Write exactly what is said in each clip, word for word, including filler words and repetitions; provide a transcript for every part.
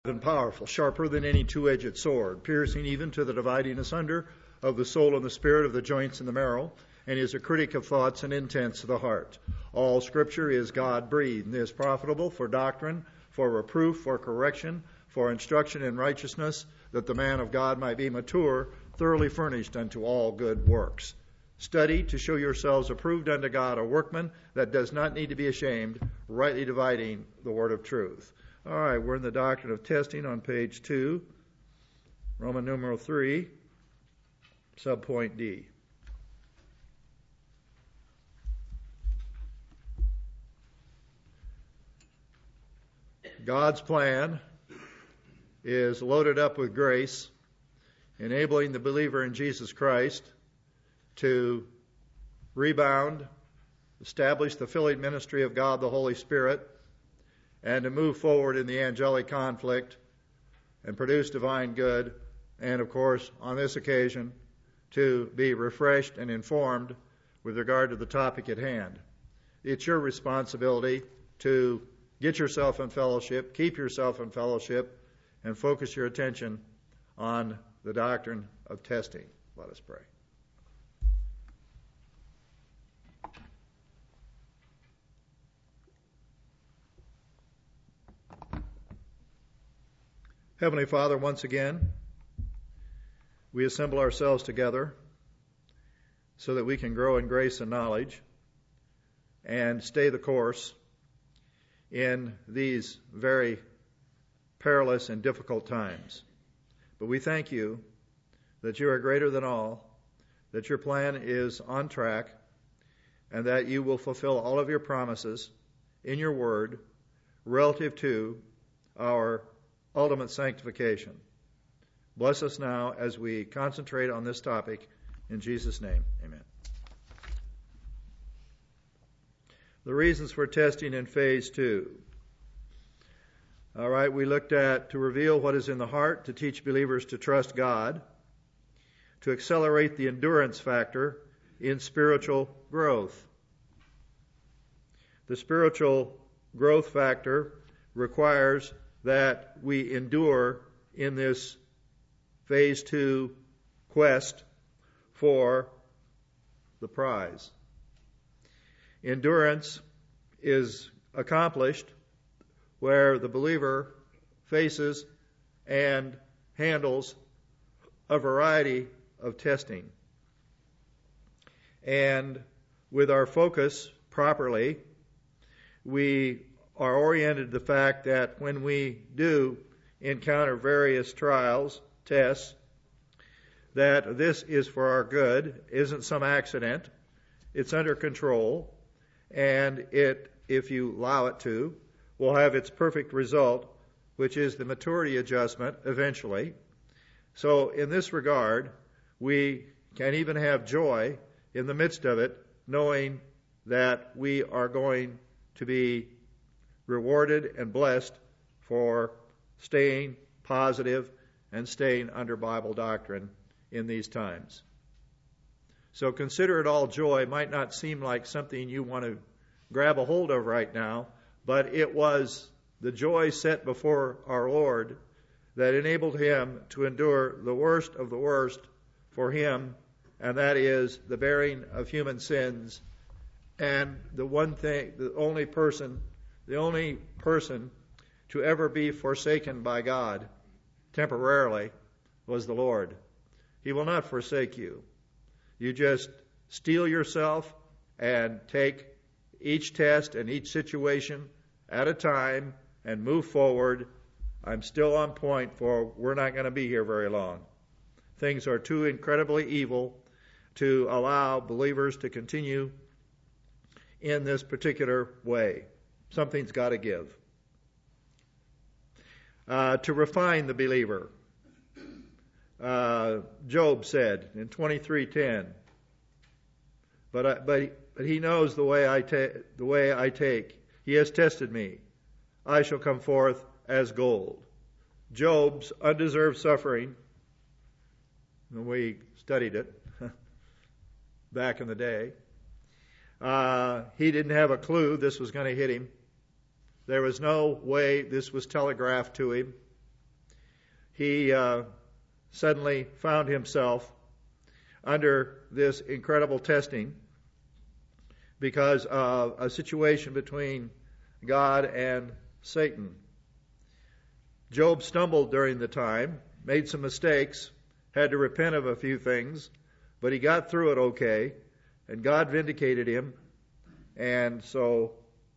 and powerful, sharper than any two-edged sword, piercing even to the dividing asunder of the soul and the spirit, of the joints and the marrow, and is a critic of thoughts and intents of the heart. All Scripture is God-breathed, and is profitable for doctrine, for reproof, for correction, for instruction in righteousness, that the man of God might be mature, thoroughly furnished unto all good works. Study to show yourselves approved unto God, a workman that does not need to be ashamed, rightly dividing the word of truth. All right, we're in the doctrine of testing on page two, Roman numeral three, subpoint D. God's plan is loaded up with grace, enabling the believer in Jesus Christ to rebound, establish the filling ministry of God the Holy Spirit, and to move forward in the angelic conflict and produce divine good, and of course, on this occasion, to be refreshed and informed with regard to the topic at hand. It's your responsibility to get yourself in fellowship, keep yourself in fellowship, and focus your attention on the doctrine of testing. Let us pray. Heavenly Father, once again, we assemble ourselves together so that we can grow in grace and knowledge and stay the course in these very perilous and difficult times. But we thank you that you are greater than all, that your plan is on track, and that you will fulfill all of your promises in your word relative to our ultimate sanctification. Bless us now as we concentrate on this topic. In Jesus' name, amen. The reasons for testing in phase two. All right, we looked at to reveal what is in the heart, to teach believers to trust God, to accelerate the endurance factor in spiritual growth. The spiritual growth factor requires that we endure in this phase two quest for the prize. Endurance is accomplished where the believer faces and handles a variety of testing. And with our focus properly, we are oriented to the fact that when we do encounter various trials, tests, that this is for our good, isn't some accident, it's under control, and it, if you allow it to, will have its perfect result, which is the maturity adjustment eventually. So in this regard, we can even have joy in the midst of it, knowing that we are going to be rewarded and blessed for staying positive and staying under Bible doctrine in these times. So consider it all joy. It might not seem like something you want to grab a hold of right now, but it was the joy set before our Lord that enabled him to endure the worst of the worst for him, and that is the bearing of human sins. And the one thing, the only person, the only person to ever be forsaken by God temporarily was the Lord. He will not forsake you. You just steel yourself and take each test and each situation at a time and move forward. I'm still on point, for we're not going to be here very long. Things are too incredibly evil to allow believers to continue in this particular way. Something's got to give. Uh, to refine the believer. Uh, Job said in twenty-three ten, but I, but but he knows the way I take the way I take. He has tested me. I shall come forth as gold. Job's undeserved suffering, when we studied it back in the day, uh, he didn't have a clue this was going to hit him. There was no way this was telegraphed to him. he uh, suddenly found himself under this incredible testing because of a situation between God and Satan. Job stumbled during the time, made some mistakes, had to repent of a few things, but he got through it okay, and God vindicated him, and so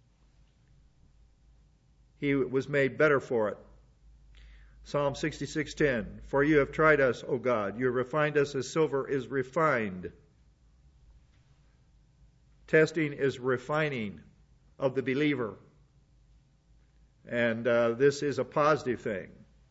he was made better for it. Psalm sixty-six ten, for you have tried us, O God. You have refined us as silver is refined. Testing is refining of the believer. And uh, this is a positive thing.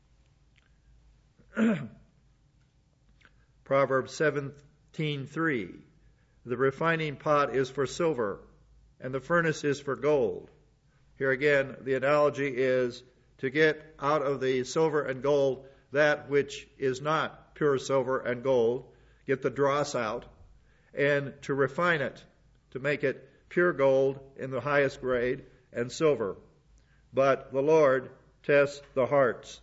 Proverbs seventeen three, the refining pot is for silver, and the furnace is for gold. Here again, the analogy is to get out of the silver and gold that which is not pure silver and gold, get the dross out, and to refine it, to make it pure gold in the highest grade and silver. But the Lord tests the hearts.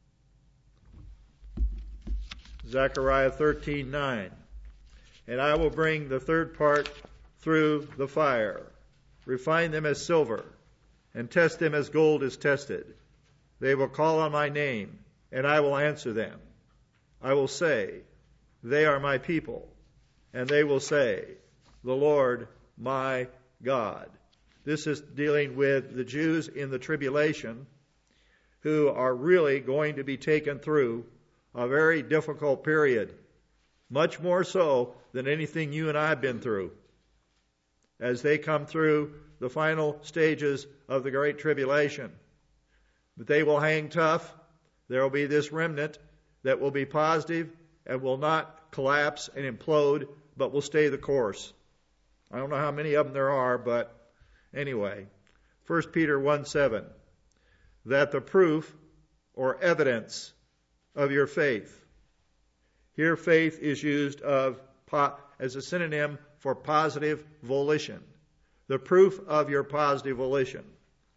Zechariah thirteen nine, and I will bring the third part through the fire, refine them as silver, and test them as gold is tested. They will call on my name, and I will answer them. I will say, they are my people, and they will say, the Lord my God. This is dealing with the Jews in the tribulation who are really going to be taken through a very difficult period, much more so than anything you and I have been through. As they come through the final stages of the Great Tribulation. But they will hang tough. There will be this remnant that will be positive and will not collapse and implode, but will stay the course. I don't know how many of them there are, but anyway. First Peter one seven, that the proof or evidence of your faith. Here faith is used of po- as a synonym for positive volition. The proof of your positive volition.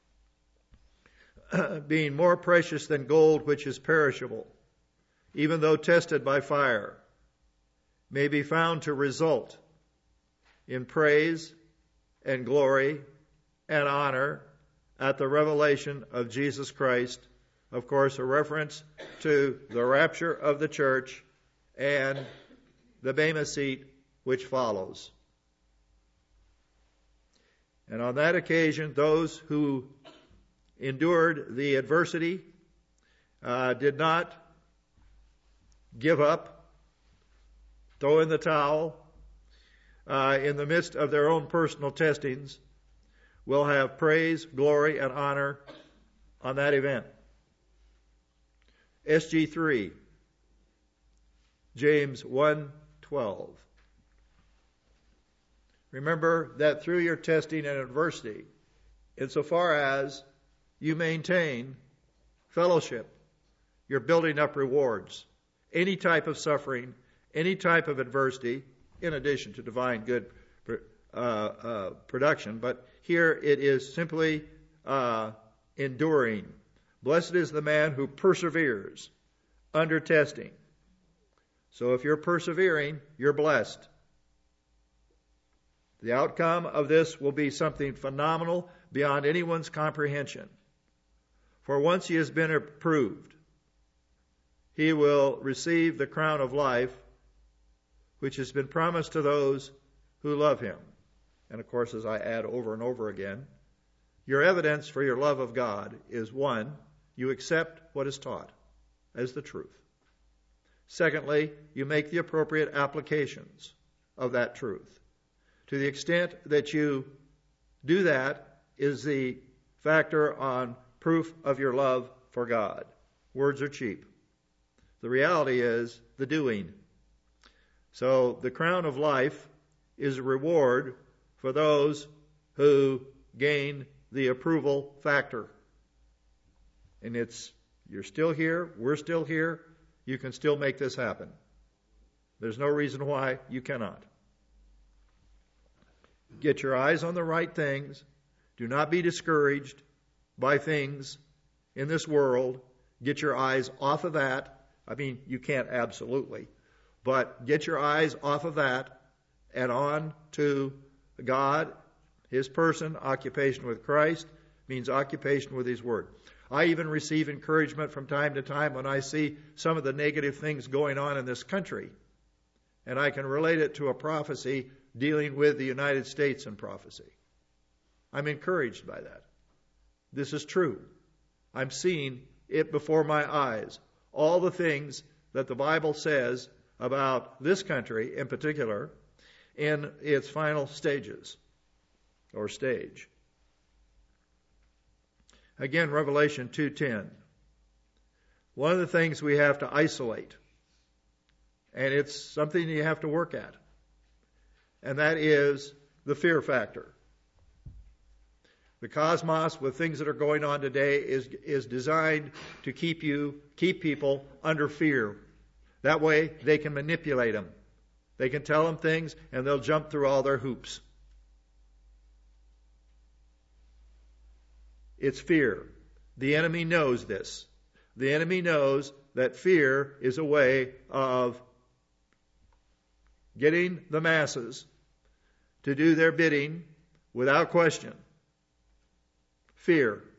Being more precious than gold which is perishable, even though tested by fire, may be found to result in praise and glory and honor at the revelation of Jesus Christ. Of course, a reference to the rapture of the church and the Bema seat which follows. And on that occasion, those who endured the adversity uh, did not give up, throw in the towel, uh, in the midst of their own personal testings, will have praise, glory, and honor on that event. S G three, James one twelve. Remember that through your testing and adversity, insofar as you maintain fellowship, you're building up rewards. Any type of suffering, any type of adversity, in addition to divine good uh, uh, production, but here it is simply uh, enduring. Blessed is the man who perseveres under testing. So if you're persevering, you're blessed. The outcome of this will be something phenomenal beyond anyone's comprehension. For once he has been approved, he will receive the crown of life, which has been promised to those who love him. And of course, as I add over and over again, your evidence for your love of God is, one, you accept what is taught as the truth. Secondly, you make the appropriate applications of that truth. To the extent that you do that is the factor on proof of your love for God. Words are cheap. The reality is the doing. So the crown of life is a reward for those who gain the approval factor. And it's, you're still here, we're still here, you can still make this happen. There's no reason why you cannot. Get your eyes on the right things. Do not be discouraged by things in this world. Get your eyes off of that I mean, you can't absolutely. But get your eyes off of that and on to God, His person. Occupation with Christ means occupation with His Word. I even receive encouragement from time to time when I see some of the negative things going on in this country. And I can relate it to a prophecy dealing with the United States in prophecy. I'm encouraged by that. This is true. I'm seeing it before my eyes. All the things that the Bible says about this country in particular in its final stages or stage. Again, Revelation two ten. One of the things we have to isolate, and it's something you have to work at, and that is the fear factor. The cosmos, with things that are going on today, is is designed to keep you, keep people under fear. That way, they can manipulate them. They can tell them things, and they'll jump through all their hoops. It's fear. The enemy knows this. The enemy knows that fear is a way of getting the masses to do their bidding without question. Fear.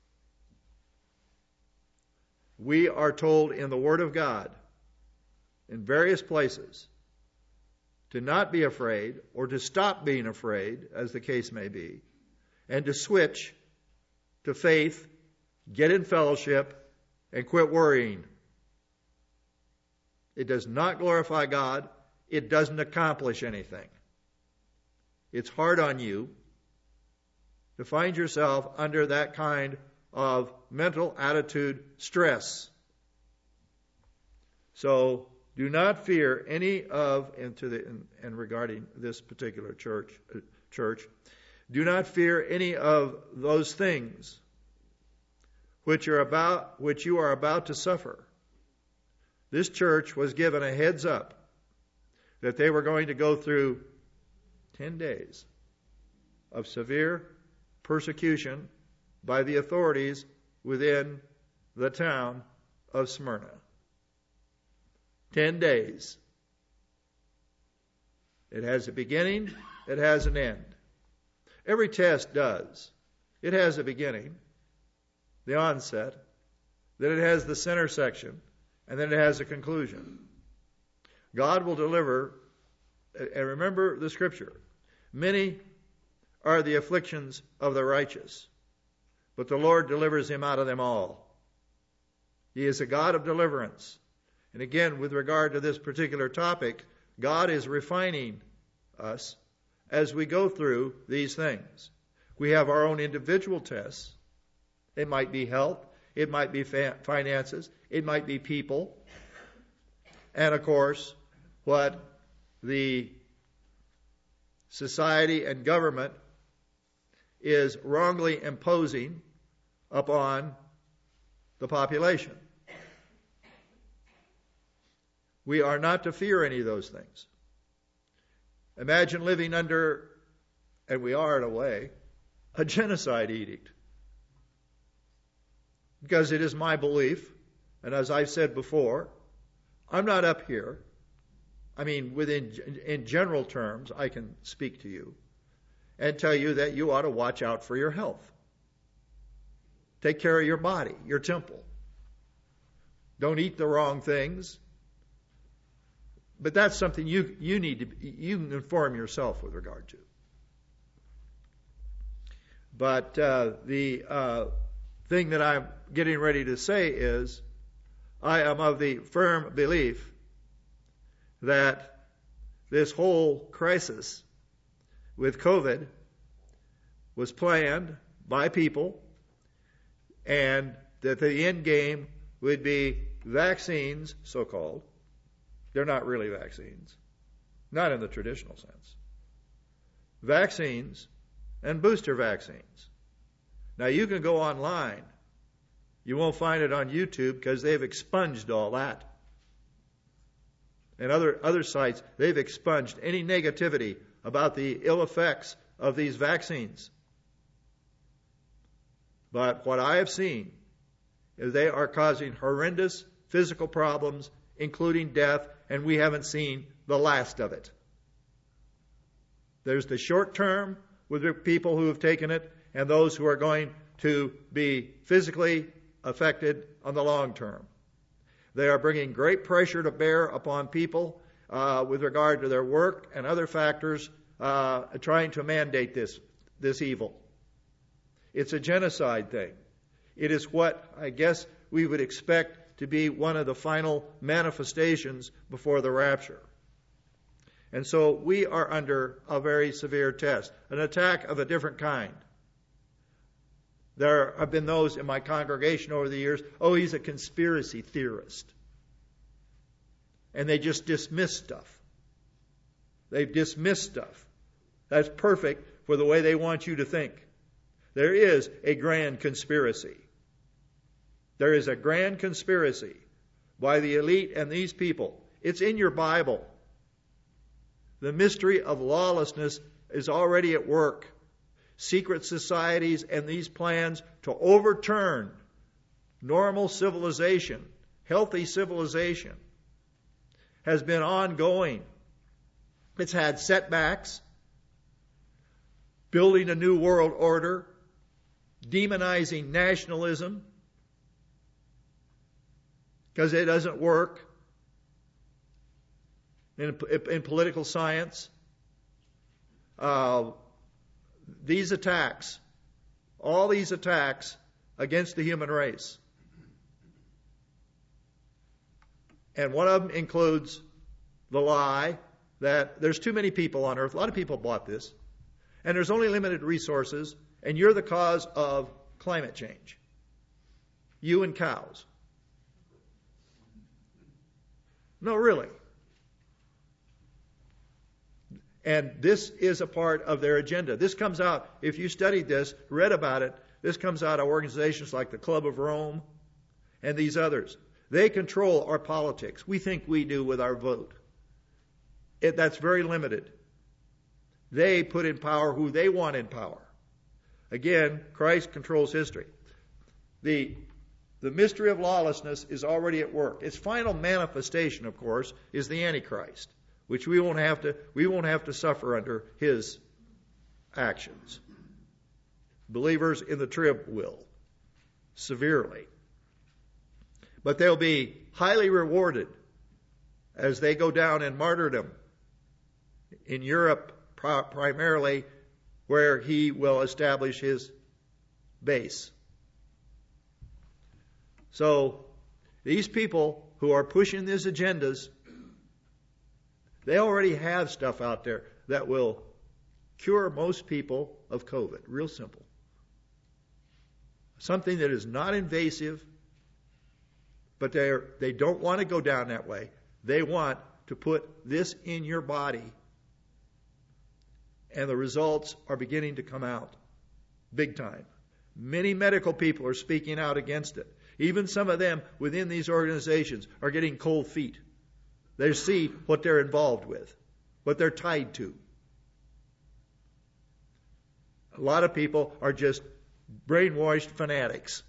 We are told in the Word of God, in various places, to not be afraid or to stop being afraid, as the case may be, and to switch to faith, get in fellowship, and quit worrying. It does not glorify God. It doesn't accomplish anything. It's hard on you to find yourself under that kind of mental attitude stress. So do not fear any of, and, to the, and, and regarding this particular church, uh, church, do not fear any of those things which are about, which you are about to suffer. This church was given a heads up that they were going to go through ten days of severe persecution by the authorities within the town of Smyrna. Ten days. It has a beginning, it has an end. Every test does. It has a beginning, the onset, then it has the center section, and then it has a conclusion. God will deliver, and remember the scripture, many are the afflictions of the righteous, but the Lord delivers him out of them all. He is a God of deliverance. And again, with regard to this particular topic, God is refining us as we go through these things. We have our own individual tests. It might be health, it might be fa- finances, it might be people, and of course, what the society and government is wrongly imposing upon the population. We are not to fear any of those things. Imagine living under, and we are in a way, a genocide edict. Because it is my belief, and as I've said before, I'm not up here. I mean, within in general terms, I can speak to you and tell you that you ought to watch out for your health. Take care of your body, your temple. Don't eat the wrong things. But that's something you you need to you can inform yourself with regard to. But uh, the uh, thing that I'm getting ready to say is, I am of the firm belief that this whole crisis with COVID was planned by people, and that the end game would be vaccines, so-called. They're not really vaccines, not in the traditional sense. Vaccines and booster vaccines. Now, you can go online. You won't find it on YouTube because they've expunged all that. And other, other sites, they've expunged any negativity about the ill effects of these vaccines. But what I have seen is they are causing horrendous physical problems, including death, and we haven't seen the last of it. There's the short term with the people who have taken it, and those who are going to be physically affected on the long term. They are bringing great pressure to bear upon people uh, with regard to their work and other factors, uh, trying to mandate this, this evil. It's a genocide thing. It is what I guess we would expect to be one of the final manifestations before the rapture. And so we are under a very severe test, an attack of a different kind. There have been those in my congregation over the years, oh, he's a conspiracy theorist. And they just dismiss stuff. They've dismissed stuff. That's perfect for the way they want you to think. There is a grand conspiracy. There is a grand conspiracy by the elite and these people. It's in your Bible. The mystery of lawlessness is already at work. Secret societies and these plans to overturn normal civilization, healthy civilization, has been ongoing. It's had setbacks, building a new world order, demonizing nationalism, because it doesn't work in, in political science. Uh, these attacks, all these attacks against the human race. And one of them includes the lie that there's too many people on earth. A lot of people bought this. And there's only limited resources, and you're the cause of climate change. You and cows. No, really. And this is a part of their agenda. This comes out, if you studied this, read about it, this comes out of organizations like the Club of Rome and these others. They control our politics. We think we do with our vote. It, that's very limited. They put in power who they want in power. Again, Christ controls history. The, the mystery of lawlessness is already at work. Its final manifestation, of course, is the Antichrist, which we won't have to, we won't have to suffer under his actions. Believers in the trib will, severely. But they'll be highly rewarded as they go down in martyrdom in Europe, primarily, where he will establish his base. So these people who are pushing these agendas, they already have stuff out there that will cure most people of COVID. Real simple. Something that is not invasive, but they they don't want to go down that way. They want to put this in your body. And the results are beginning to come out big time. Many medical people are speaking out against it. Even some of them within these organizations are getting cold feet. They see what they're involved with, what they're tied to. A lot of people are just brainwashed fanatics.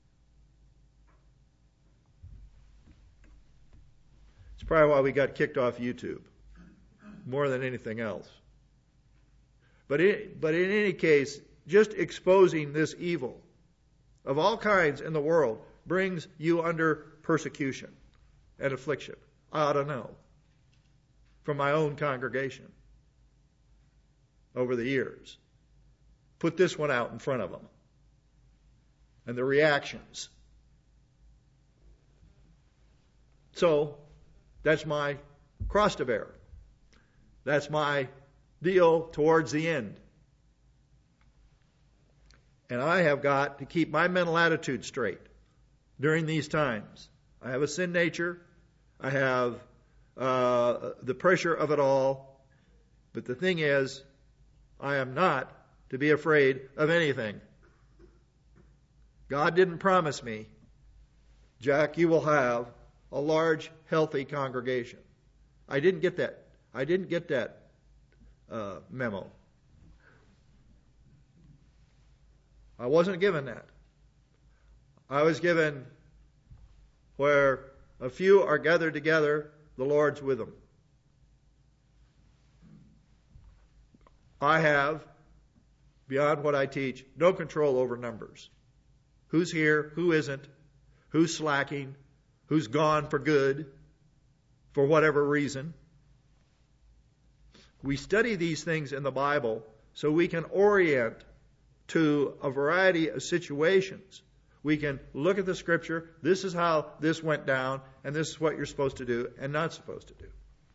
It's probably why we got kicked off YouTube, more than anything else. But in, but in any case, just exposing this evil of all kinds in the world brings you under persecution and affliction. I ought to know from my own congregation over the years. Put this one out in front of them. And the reactions. So, that's my cross to bear. That's my deal towards the end. And I have got to keep my mental attitude straight during these times. I have a sin nature. I have uh, the pressure of it all. But the thing is, I am not to be afraid of anything. God didn't promise me, Jack, you will have a large, healthy congregation. I didn't get that. I didn't get that uh, memo. I wasn't given that. I was given where a few are gathered together, the Lord's with them. I have, beyond what I teach, no control over numbers. Who's here, who isn't, who's slacking, who's gone for good, for whatever reason. We study these things in the Bible so we can orient to a variety of situations. We can look at the Scripture, this is how this went down, and this is what you're supposed to do and not supposed to do.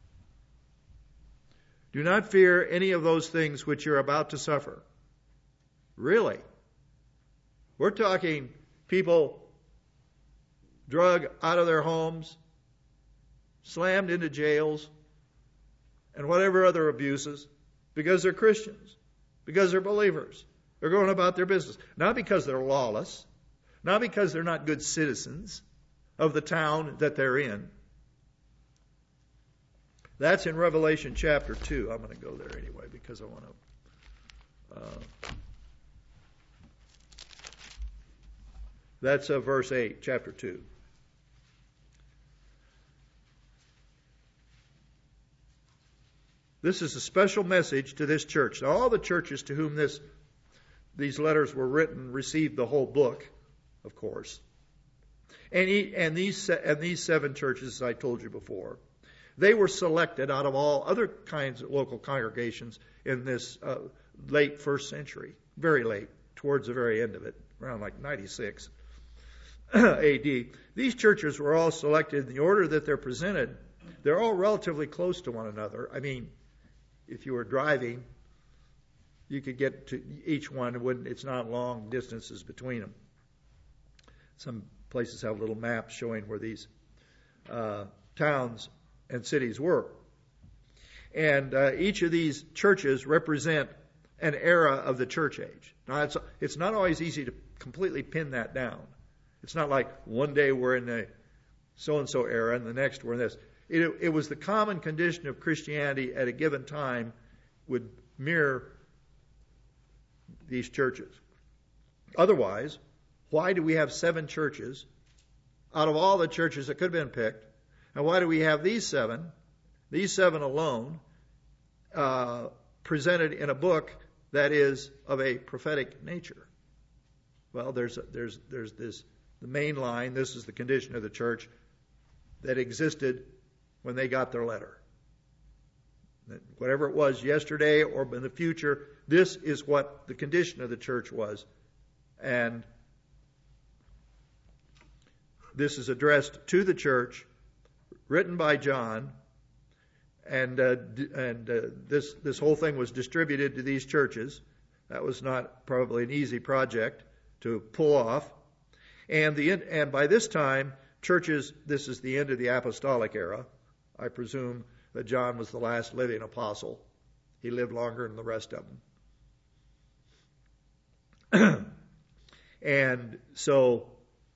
Do not fear any of those things which you're about to suffer. Really? We're talking people drug out of their homes, slammed into jails, and whatever other abuses, because they're Christians, because they're believers. They're going about their business. Not because they're lawless, not because they're not good citizens of the town that they're in. That's in Revelation chapter two. I'm going to go there anyway because I want to... Uh, that's uh, verse eight, chapter two. This is a special message to this church. Now, all the churches to whom this these letters were written received the whole book, of course. And, he, and, these, and these seven churches, as I told you before, they were selected out of all other kinds of local congregations in this uh, late first century, very late, towards the very end of it, around like ninety-six A D. These churches were all selected in the order that they're presented. They're all relatively close to one another. I mean, if you were driving, you could get to each one. It wouldn't, it's not long distances between them. Some places have little maps showing where these uh, towns and cities were. And uh, each of these churches represent an era of the church age. Now, it's, it's not always easy to completely pin that down. It's not like one day we're in the so-and-so era and the next we're in this. It, it was the common condition of Christianity at a given time would mirror these churches. Otherwise, why do we have seven churches out of all the churches that could have been picked? And why do we have these seven, these seven alone, uh, presented in a book that is of a prophetic nature? Well, there's a, there's there's this the main line. This is the condition of the church that existed when they got their letter. That whatever it was yesterday or in the future, this is what the condition of the church was, and this is addressed to the church, written by John, and uh, and uh, this this whole thing was distributed to these churches. That was not probably an easy project to pull off, and the and by this time, churches. This is the end of the apostolic era. I presume that John was the last living apostle. He lived longer than the rest of them, and so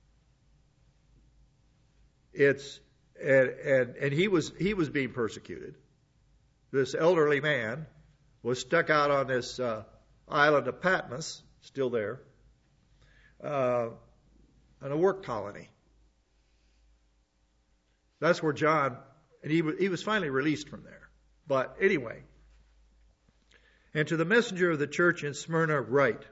it's. And, and and he was he was being persecuted. This elderly man was stuck out on this uh, island of Patmos, still there, uh, in a work colony. That's where John, and he was, he was finally released from there. But anyway, and to the messenger of the church in Smyrna write,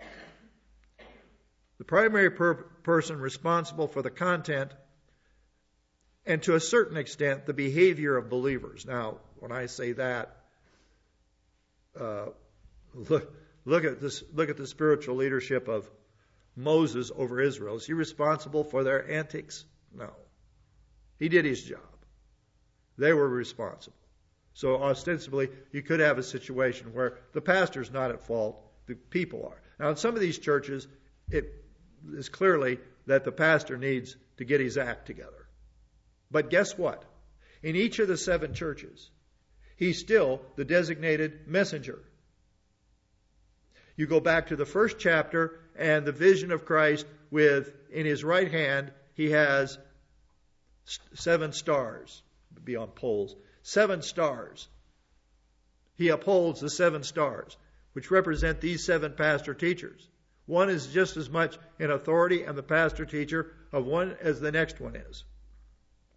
the primary per- person responsible for the content and to a certain extent, the behavior of believers. Now, when I say that, uh, look, look at this. Look at the spiritual leadership of Moses over Israel. Is he responsible for their antics? No. He did his job. They were responsible. So ostensibly, you could have a situation where the pastor's not at fault, the people are. Now, in some of these churches, it is clearly that the pastor needs to get his act together. But guess what? In each of the seven churches, he's still the designated messenger. You go back to the first chapter and the vision of Christ with, in his right hand, he has seven stars, be on poles, seven stars. He upholds the seven stars, which represent these seven pastor teachers. One is just as much in authority and the pastor teacher of one as the next one is.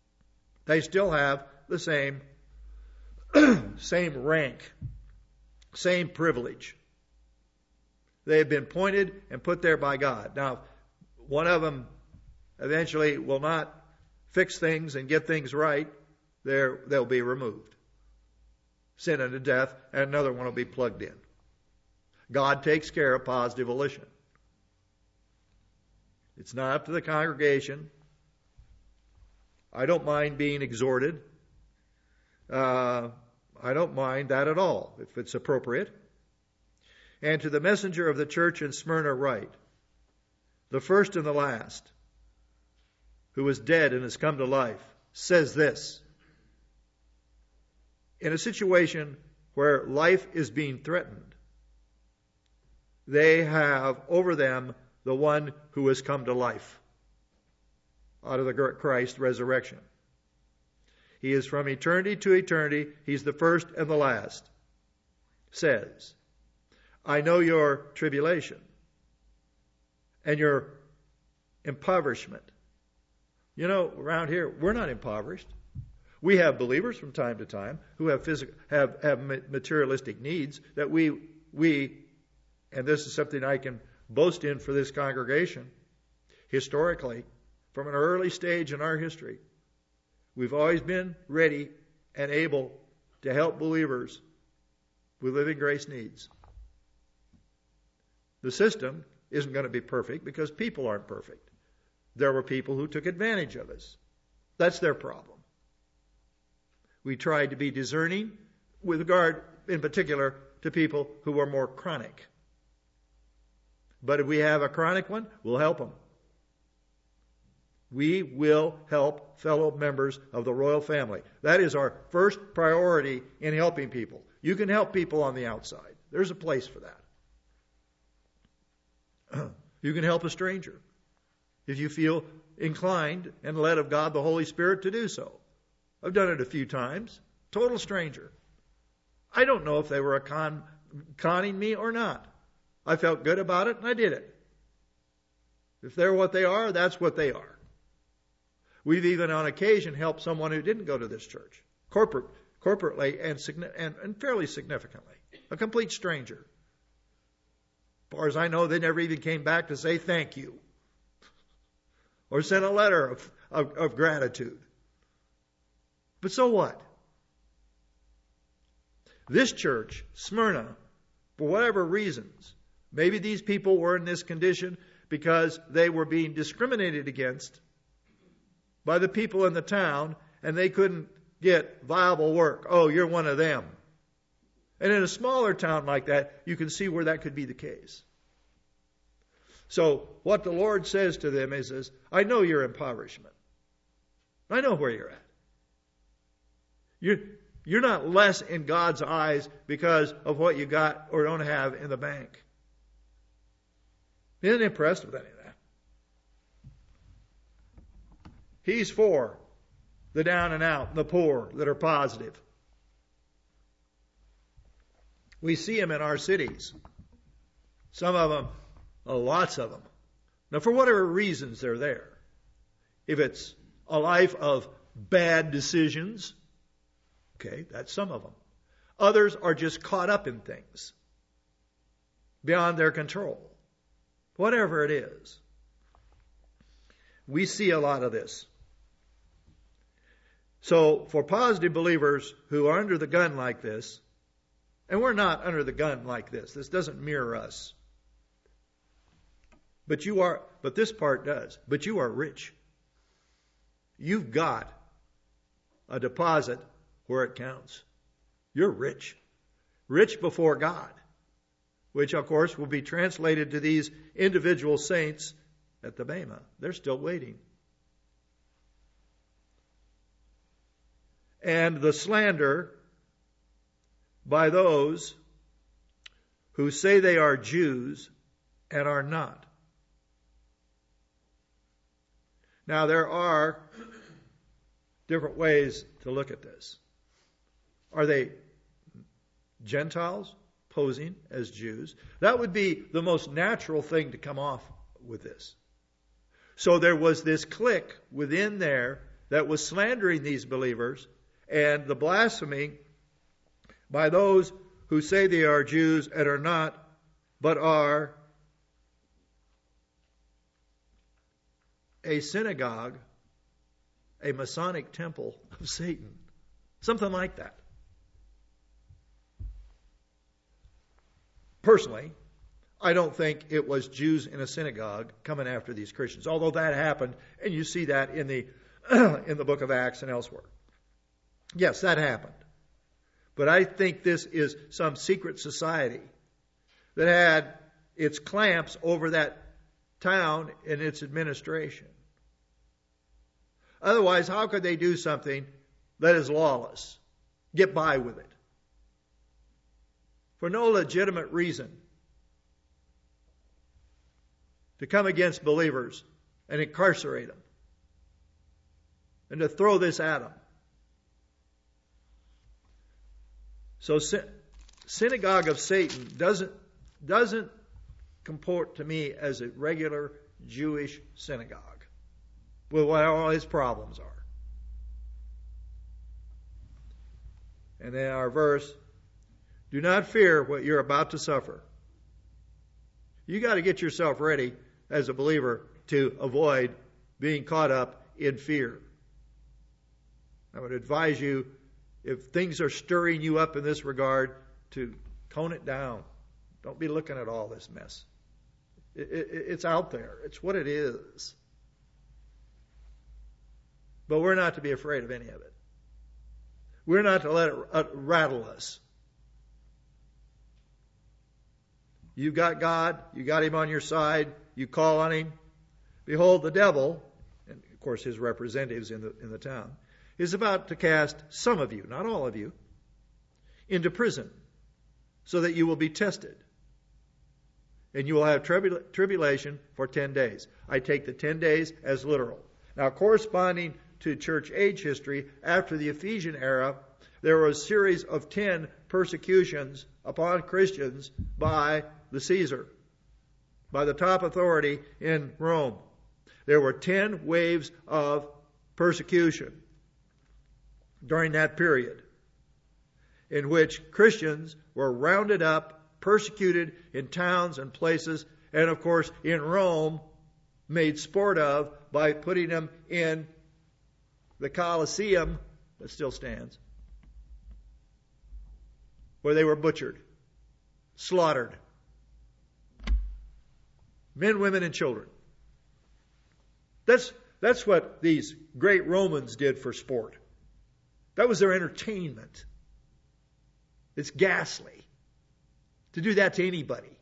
They still have the same, same rank, same privilege. They have been appointed and put there by God. Now, one of them eventually will not fix things and get things right. They're, they'll be removed. Sin unto death, and another one will be plugged in. God takes care of positive volition. It's not up to the congregation. I don't mind being exhorted. Uh, I don't mind that at all, if it's appropriate. And to the messenger of the church in Smyrna write, the first and the last, who was dead and has come to life, says this. In a situation where life is being threatened, they have over them the one who has come to life out of the Christ resurrection. He is from eternity to eternity. He's the first and the last. Says, I know your tribulation and your impoverishment. You know, around here, we're not impoverished. We have believers from time to time who have physical, have, have materialistic needs that we, we, and this is something I can boast in for this congregation, historically, from an early stage in our history, we've always been ready and able to help believers with living grace needs. The system isn't going to be perfect because people aren't perfect. There were people who took advantage of us. That's their problem. We tried to be discerning with regard, in particular, to people who are more chronic. But if we have a chronic one, we'll help them. We will help fellow members of the royal family. That is our first priority in helping people. You can help people on the outside. There's a place for that. You can help a stranger if you feel inclined and led of God the Holy Spirit to do so. I've done it a few times. Total stranger. I don't know if they were a con, conning me or not. I felt good about it and I did it. If they're what they are, that's what they are. We've even on occasion helped someone who didn't go to this church, corporate, corporately and, and, and fairly significantly. A complete stranger. As far as I know, they never even came back to say thank you or sent a letter of, of, of gratitude. But so what? This church, Smyrna, for whatever reasons, maybe these people were in this condition because they were being discriminated against by the people in the town and they couldn't get viable work. Oh, you're one of them. And in a smaller town like that, you can see where that could be the case. So what the Lord says to them is, is I know your impoverishment. I know where you're at. You're, you're not less in God's eyes because of what you got or don't have in the bank. He isn't impressed with any of that. He's for the down and out, the poor that are positive. We see them in our cities. Some of them, oh, lots of them. Now, for whatever reasons they're there. If it's a life of bad decisions, okay, that's some of them. Others are just caught up in things beyond their control. Whatever it is. We see a lot of this. So, for positive believers who are under the gun like this, and we're not under the gun like this. This doesn't mirror us. But you are, but this part does. But you are rich. You've got a deposit where it counts. You're rich. Rich before God. Which, of course, will be translated to these individual saints at the Bema. They're still waiting. And the slander by those who say they are Jews and are not. Now, there are different ways to look at this. Are they Gentiles posing as Jews? That would be the most natural thing to come off with this. So there was this clique within there that was slandering these believers and the blasphemy by those who say they are Jews and are not, but are a synagogue, a Masonic temple of Satan. Something like that. Personally, I don't think it was Jews in a synagogue coming after these Christians, although that happened, and you see that in the in the book of Acts and elsewhere. Yes, that happened. But I think this is some secret society that had its clamps over that town and its administration. Otherwise, how could they do something that is lawless? Get by with it. For no legitimate reason. To come against believers and incarcerate them. And to throw this at them. So, synagogue of Satan doesn't, doesn't comport to me as a regular Jewish synagogue. With what all his problems are. And then our verse, do not fear what you're about to suffer. You got to get yourself ready as a believer to avoid being caught up in fear. I would advise you, if things are stirring you up in this regard, to tone it down. Don't be looking at all this mess. It, it, it's out there. It's what it is. But we're not to be afraid of any of it. We're not to let it rattle us. You've got God. You got Him on your side. You call on Him. Behold, the devil, and of course his representatives in the, in the town, is about to cast some of you, not all of you, into prison so that you will be tested. And you will have tribula- tribulation for ten days. I take the ten days as literal. Now, corresponding to church age history, after the Ephesian era, there was a series of ten persecutions upon Christians by the Caesar, by the top authority in Rome. There were ten waves of persecution during that period, in which Christians were rounded up, persecuted in towns and places, and of course in Rome made sport of by putting them in the Colosseum, that still stands, where they were butchered, slaughtered. Men, women, and children. That's, that's what these great Romans did for sport. That was their entertainment. It's ghastly to do that to anybody.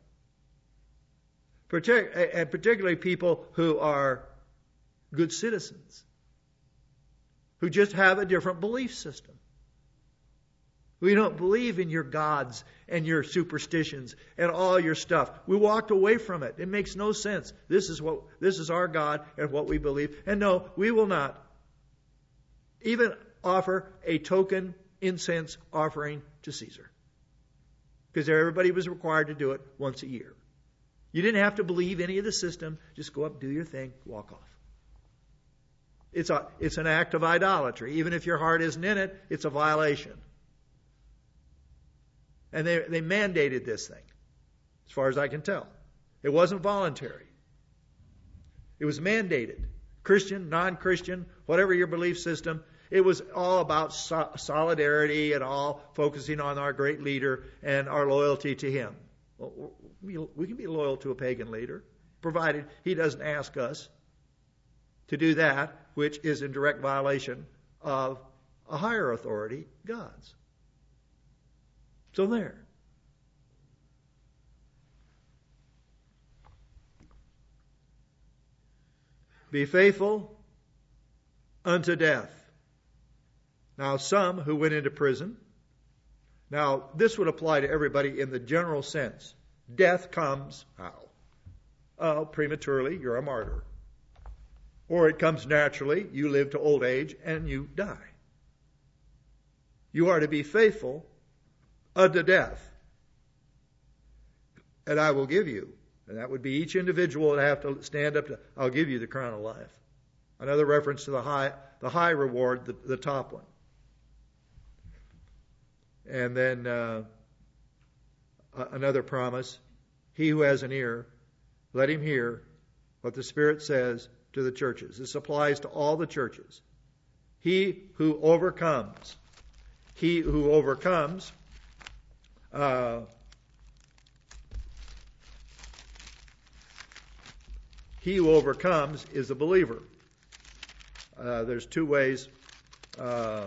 Partic- and particularly people who are good citizens, who just have a different belief system. We don't believe in your gods and your superstitions and all your stuff. We walked away from it. It makes no sense. This is what this is our God and what we believe. And no, we will not even offer a token incense offering to Caesar, because everybody was required to do it once a year. You didn't have to believe any of the system. Just go up, do your thing, walk off. It's a, it's an act of idolatry. Even if your heart isn't in it, it's a violation. And they, they mandated this thing, as far as I can tell. It wasn't voluntary. It was mandated. Christian, non-Christian, whatever your belief system, it was all about so- solidarity and all focusing on our great leader and our loyalty to him. Well, we, we can be loyal to a pagan leader, provided he doesn't ask us to do that, which is in direct violation of a higher authority, God's. So there. Be faithful unto death. Now, some who went into prison. Now, this would apply to everybody in the general sense. Death comes how? Oh, prematurely, you're a martyr. Or it comes naturally, you live to old age and you die. You are to be faithful unto death. And I will give you, and that would be each individual would have to stand up to, I'll give you the crown of life. Another reference to the high, the high reward, the, the top one. And then uh, another promise, he who has an ear, let him hear what the Spirit says to the churches. This applies to all the churches. He who overcomes, he who overcomes, uh, he who overcomes is a believer. Uh, there's two ways. Uh,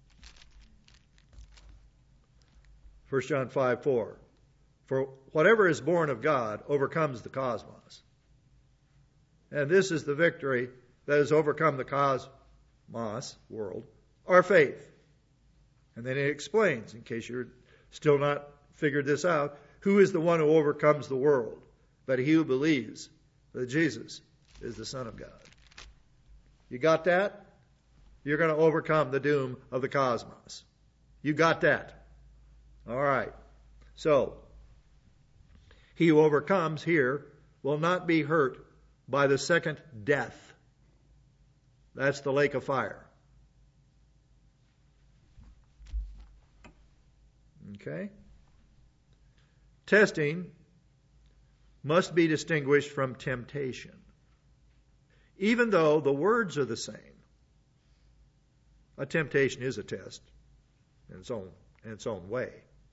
First John five four. For whatever is born of God overcomes the cosmos. And this is the victory that has overcome the cosmos, world, our faith. And then it explains, in case you're still not figured this out, who is the one who overcomes the world? But he who believes that Jesus is the Son of God. You got that? You're going to overcome the doom of the cosmos. You got that? All right. So, he who overcomes here will not be hurt by the second death. That's the lake of fire. Okay? Testing must be distinguished from temptation. Even though the words are the same, a temptation is a test in its own, in its own way.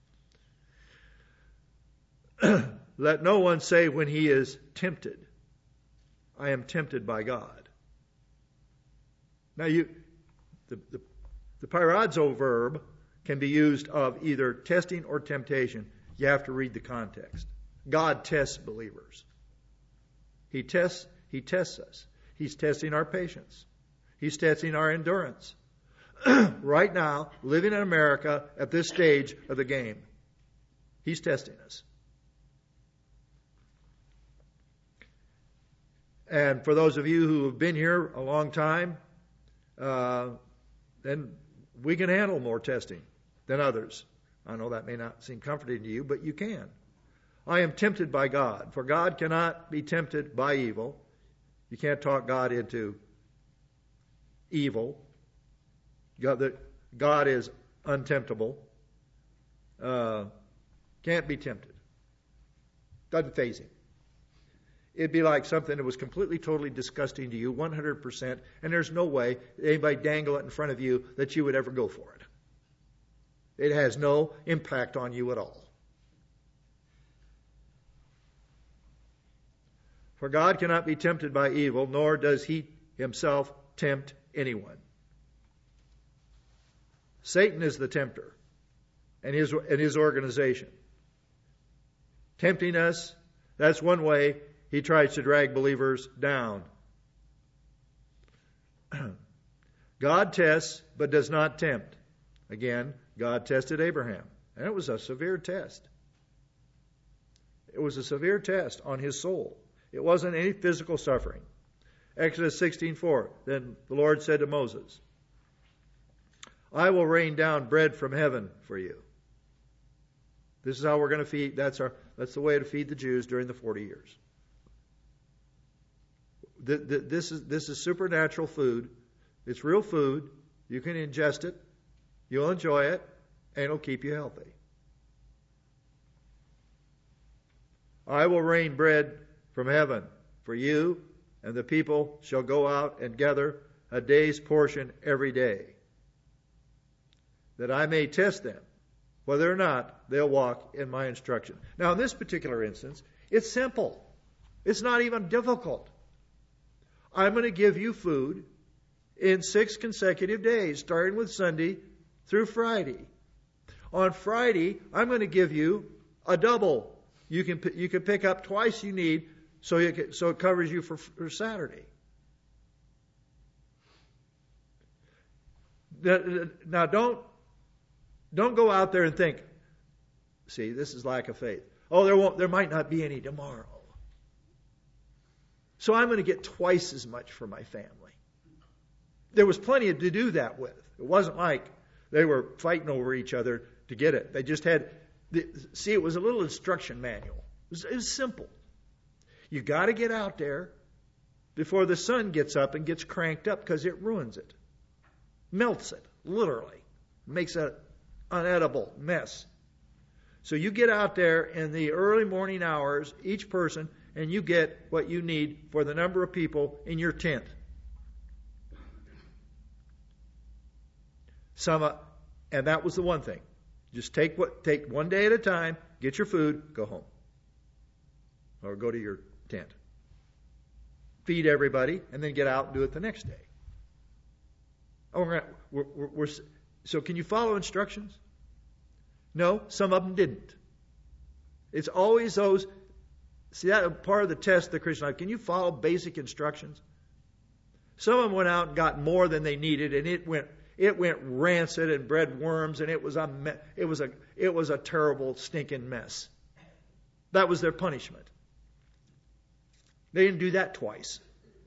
Let no one say when he is tempted, I am tempted by God. Now, you, the, the, the pyrazo verb can be used of either testing or temptation. You have to read the context. God tests believers. He tests, he tests us. He's testing our patience. He's testing our endurance. Right now, living in America at this stage of the game, he's testing us. And for those of you who have been here a long time, uh, then we can handle more testing than others. I know that may not seem comforting to you, but you can. I am tempted by God, for God cannot be tempted by evil. You can't talk God into evil. God, God is untemptable. Uh, can't be tempted. Doesn't faze him. It'd be like something that was completely, totally disgusting to you, one hundred percent, and there's no way anybody dangle it in front of you that you would ever go for it. It has no impact on you at all. For God cannot be tempted by evil, nor does he himself tempt anyone. Satan is the tempter and his, and his organization. Tempting us, that's one way he tries to drag believers down. God tests, but does not tempt. Again, God tested Abraham, and it was a severe test. It was a severe test on his soul. It wasn't any physical suffering. Exodus sixteen four. Then the Lord said to Moses, I will rain down bread from heaven for you. This is how we're going to feed. That's our. That's the way to feed the Jews during the forty years. The, the, this is this is supernatural food. It's real food. You can ingest it. You'll enjoy it, and it'll keep you healthy. I will rain bread from heaven for you, and the people shall go out and gather a day's portion every day, that I may test them, whether or not they'll walk in my instruction. Now, in this particular instance, it's simple. It's not even difficult. I'm going to give you food in six consecutive days, starting with Sunday through Friday. On Friday, I'm going to give you a double. You can you can pick up twice you need, so you can, so it covers you for, for Saturday. Now, don't don't go out there and think, see, this is lack of faith. Oh, there won't, there might not be any tomorrow. So I'm going to get twice as much for my family. There was plenty to do that with. It wasn't like they were fighting over each other to get it. They just had, the, see, it was a little instruction manual. It was, it was simple. You got to get out there before the sun gets up and gets cranked up, because it ruins it. melts it, literally. Makes an unedible mess. So you get out there in the early morning hours, each person, and you get what you need for the number of people in your tent. Some, uh, and that was the one thing. Just take what take one day at a time, get your food, go home. Or go to your tent. Feed everybody, and then get out and do it the next day. Oh, we're, we're, we're, we're, so can you follow instructions? No, some of them didn't. It's always those. See, that part of the test of the Christian life. Can you follow basic instructions? Some of them went out and got more than they needed, and it went it went rancid and bred worms, and it was a it was a it was a terrible stinking mess. That was their punishment. They didn't do that twice.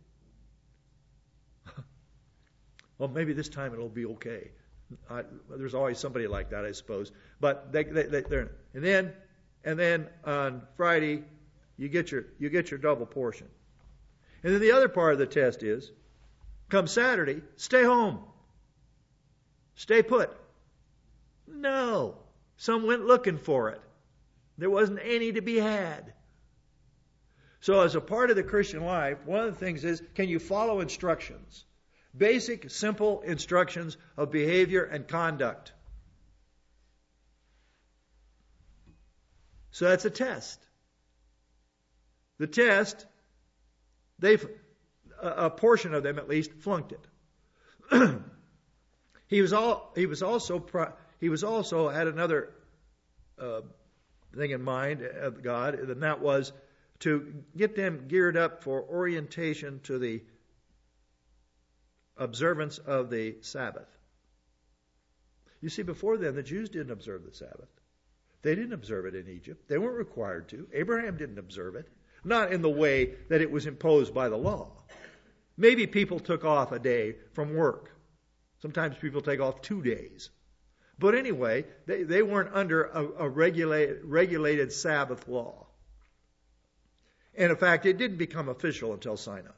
Well, maybe this time it'll be okay. I, there's always somebody like that, I suppose. But they, they, they, they're and then and then on Friday you get your you get your double portion. And then the other part of the test is, come Saturday, stay home. Stay put. No. Some went looking for it. There wasn't any to be had. So as a part of the Christian life, one of the things is, can you follow instructions? Basic, simple instructions of behavior and conduct. So that's a test. The test, they, a portion of them at least, flunked it. he was all. He was also. He was also had another uh, thing in mind of God, and that was to get them geared up for orientation to the observance of the Sabbath. You see, before then, the Jews didn't observe the Sabbath. They didn't observe it in Egypt. They weren't required to. Abraham didn't observe it. Not in the way that it was imposed by the law. Maybe people took off a day from work. Sometimes people take off two days. But anyway, they, they weren't under a, a regulated, regulated Sabbath law. And in fact, it didn't become official until Sinai.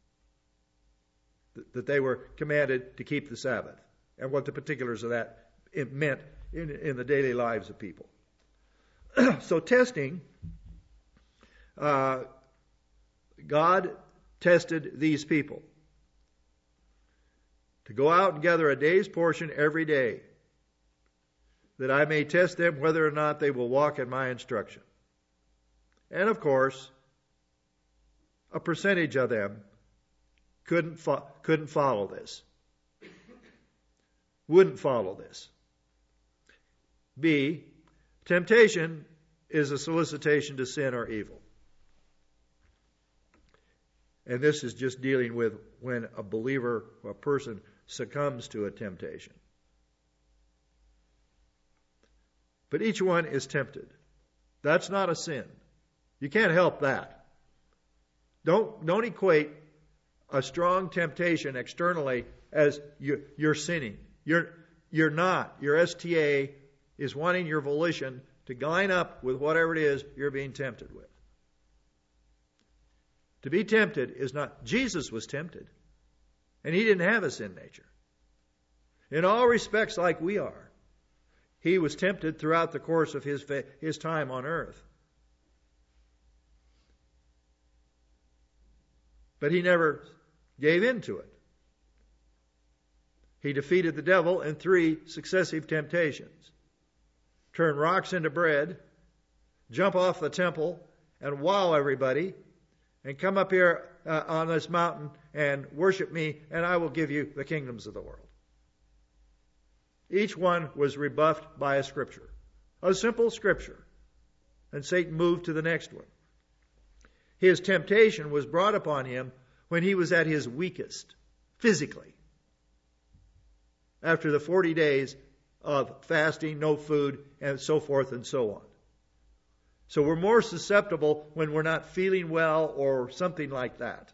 That, that they were commanded to keep the Sabbath. And what the particulars of that it meant in, in the daily lives of people. So testing, uh, God tested these people to go out and gather a day's portion every day, that I may test them whether or not they will walk in my instruction. And of course, a percentage of them couldn't fo- couldn't follow this. Wouldn't follow this. B, temptation is a solicitation to sin or evil. And this is just dealing with when a believer or a person succumbs to a temptation. But each one is tempted. That's not a sin. You can't help that. Don't, don't equate a strong temptation externally as you, you're sinning. You're, you're not. Your S T A is wanting your volition to line up with whatever it is you're being tempted with. To be tempted is not... Jesus was tempted. And he didn't have a sin nature. In all respects like we are. He was tempted throughout the course of his, his time on earth. But he never gave in to it. He defeated the devil in three successive temptations. Turn rocks into bread, jump off the temple, and wow everybody, and come up here uh, on this mountain and worship me, and I will give you the kingdoms of the world. Each one was rebuffed by a scripture, a simple scripture, and Satan moved to the next one. His temptation was brought upon him when he was at his weakest, physically. After the forty days of fasting, no food, and so forth and so on. So we're more susceptible when we're not feeling well or something like that.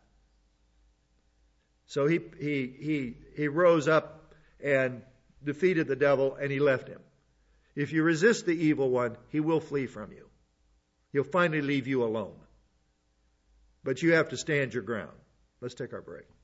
So he he he he rose up and defeated the devil, and he left him. If you resist the evil one, he will flee from you. He'll finally leave you alone. But you have to stand your ground. Let's take our break.